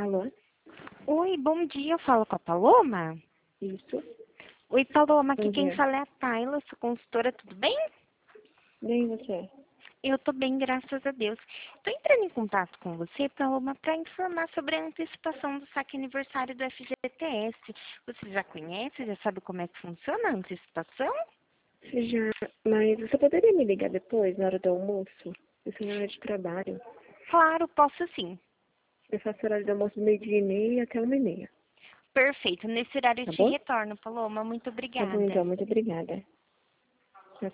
Alô? Oi, bom dia. Eu falo com a Paloma? Isso. Oi, Paloma. Aqui Bom quem dia. fala é a Tayla, sou consultora. Tudo bem? Bem, você? Eu tô bem, graças a Deus. Tô entrando em contato com você, Paloma, para informar sobre a antecipação do saque aniversário do FGTS. Você já conhece? Já sabe como é que funciona a antecipação? Já, mas você poderia me ligar depois, na hora do almoço? Eu sou na hora de trabalho. Claro, posso sim. Eu faço horário do almoço do meio-dia e meia até 1h30. Perfeito. Nesse horário eu Tá te bom? retorno, Paloma. Muito Tá bom, então. obrigada. Muito obrigada.